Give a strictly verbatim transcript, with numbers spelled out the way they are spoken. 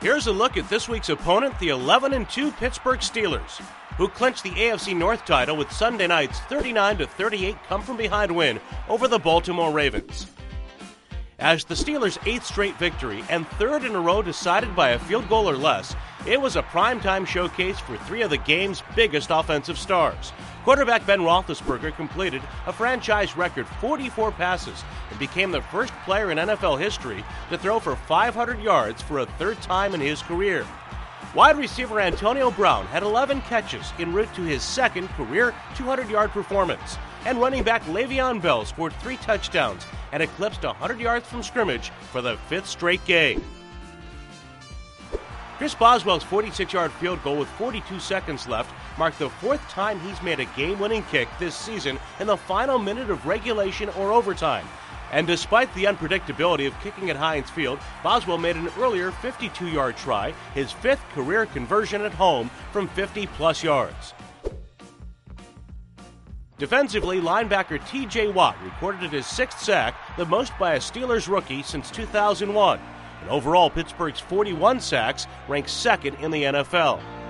Here's a look at this week's opponent, the eleven and two Pittsburgh Steelers, who clinched the A F C North title with Sunday night's thirty-nine to thirty-eight come-from-behind win over the Baltimore Ravens. As the Steelers' eighth straight victory and third in a row decided by a field goal or less, it was a primetime showcase for three of the game's biggest offensive stars. Quarterback Ben Roethlisberger completed a franchise record forty-four passes and became the first player in N F L history to throw for five hundred yards for a third time in his career. Wide receiver Antonio Brown had eleven catches en route to his second career two hundred yard performance, and running back Le'Veon Bell scored three touchdowns and eclipsed one hundred yards from scrimmage for the fifth straight game. Chris Boswell's forty-six yard field goal with forty-two seconds left marked the fourth time he's made a game-winning kick this season in the final minute of regulation or overtime. And despite the unpredictability of kicking at Heinz Field, Boswell made an earlier fifty-two yard try, his fifth career conversion at home from fifty plus yards. Defensively, linebacker T J Watt recorded his sixth sack, the most by a Steelers rookie since two thousand one. And overall, Pittsburgh's forty-one sacks ranks second in the N F L.